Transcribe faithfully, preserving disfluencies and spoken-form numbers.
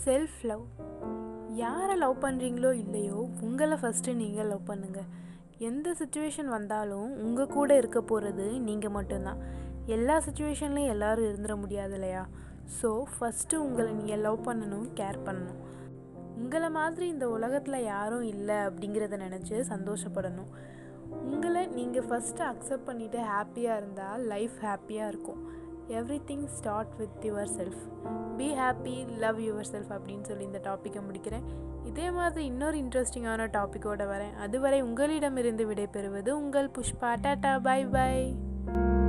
Self love. யாரை love பண்ணுறீங்களோ இல்லையோ, உங்களை ஃபஸ்ட்டு நீங்கள் லவ் பண்ணுங்கள். எந்த சுச்சுவேஷன் வந்தாலும் உங்கள் கூட இருக்க போகிறது நீங்கள் மட்டும்தான். எல்லா சுச்சுவேஷன்லையும் எல்லோரும் இருந்துட முடியாது இல்லையா? ஸோ ஃபஸ்ட்டு உங்களை நீங்கள் லவ் பண்ணணும், கேர் பண்ணணும். உங்களை மாதிரி இந்த உலகத்தில் யாரும் இல்லை அப்படிங்கிறத நினச்சி சந்தோஷப்படணும். உங்களை நீங்கள் ஃபஸ்ட்டு அக்செப்ட் பண்ணிவிட்டு ஹாப்பியாக இருந்தால் லைஃப் ஹாப்பியாக இருக்கும். Everything start with yourself. Be happy, love yourself அப்படின்னு சொல்லி இந்த டாப்பிக்கை முடிக்கிறேன். இதே மாதிரி இன்னொரு இன்ட்ரெஸ்டிங்கான டாப்பிக்கோடு வரேன். அதுவரை உங்களிடமிருந்து விடைபெறுவது உங்கள் புஷ்பா. Tata, by by.